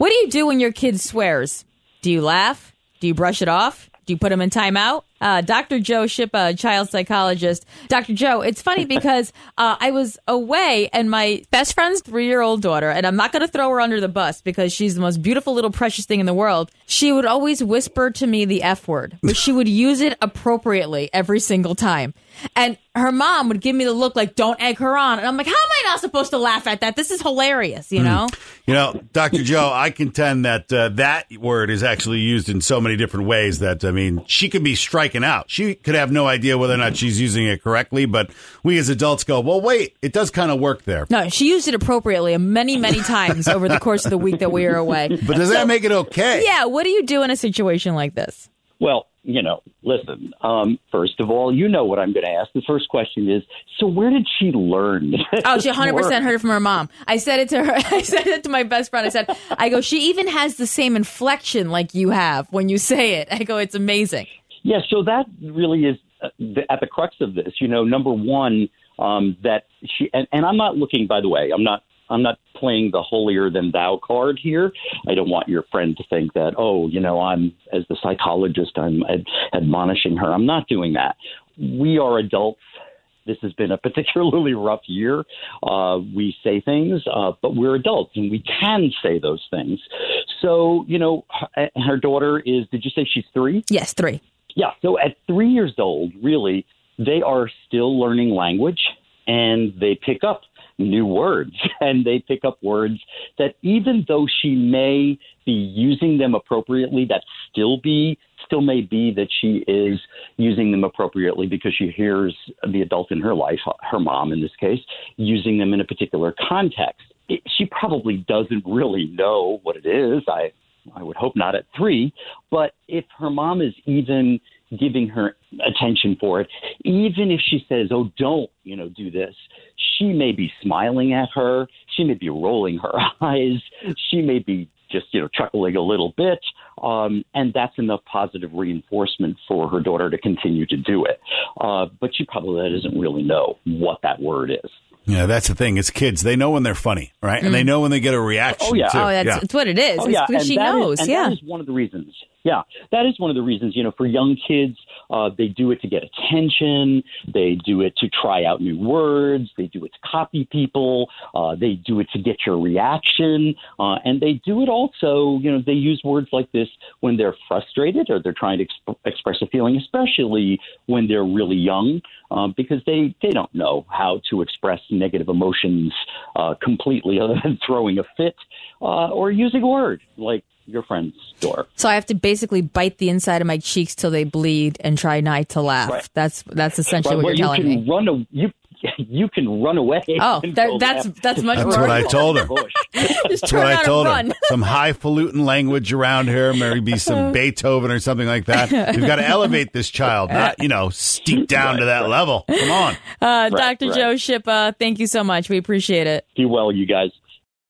What do you do when your kid swears? Do you laugh? Do you brush it off? Do you put them in timeout? Dr. Joe Shipp, a child psychologist. Dr. Joe, it's funny because I was away and my best friend's 3-year-old daughter, and I'm not going to throw her under the bus because she's the most beautiful little precious thing in the world. She would always whisper to me the F word, but she would use it appropriately every single time. And her mom would give me the look like, don't egg her on. And I'm like, how am I not supposed to laugh at that? This is hilarious, you know? You know, Dr. Joe, I contend that that word is actually used in so many different ways that, I mean, she could be striking out. She could have no idea whether or not she's using it correctly, but we as adults go, well, wait, it does kind of work there. No, she used it appropriately many, many times over the course of the week that we were away. But does that make it okay? Yeah, what do you do in a situation like this? Well, you know, listen, first of all, you know what I'm going to ask. The first question is, so where did she learn? Oh, she 100% heard it from her mom. I said it to her. I said it to my best friend. I go, she even has the same inflection like you have when you say it. I go, it's amazing. Yeah, so that really is at the crux of this. You know, number one, that she, and I'm not looking, by the way, I'm not playing the holier than thou card here. I don't want your friend to think that, oh, you know, I'm, as the psychologist, I'm admonishing her. I'm not doing that. We are adults. This has been a particularly rough year. We say things, but we're adults and we can say those things. So, you know, her daughter is, did you say she's 3? Yes, 3. Yeah. So at 3 years old, really, they are still learning language and they pick up new words and they pick up words that even though she may be using them appropriately, that still may be that she is using them appropriately because she hears the adult in her life, her mom in this case, using them in a particular context. She probably doesn't really know what it is. I would hope not at 3, but if her mom is even giving her attention for it, even if she says, oh, don't, you know, do this, she may be smiling at her. She may be rolling her eyes. She may be just, you know, chuckling a little bit. And that's enough positive reinforcement for her daughter to continue to do it. But she probably doesn't really know what that word is. Yeah, that's the thing. It's kids. They know when they're funny, right? And they know when they get a reaction. Oh, yeah. Too. Oh, that's what it is. Oh, yeah. She knows. That is one of the reasons. Yeah, that is one of the reasons, you know, for young kids, they do it to get attention. They do it to try out new words. They do it to copy people. They do it to get your reaction. And they do it also, you know, they use words like this when they're frustrated or they're trying to express a feeling, especially when they're really young, because they don't know how to express negative emotions completely other than throwing a fit or using a word like your friend's door. So I have to basically bite the inside of my cheeks till they bleed and try not to laugh. Right. That's essentially what you're telling me. You can run away. Oh, that's much more. That's what I told her. Just turn I out told and run. her. Some highfalutin language around here, maybe some Beethoven or something like that. We've got to elevate this child, not, you know, steep down to that level. Come on. Dr. Joe Shipp, thank you so much. We appreciate it. Be well, you guys.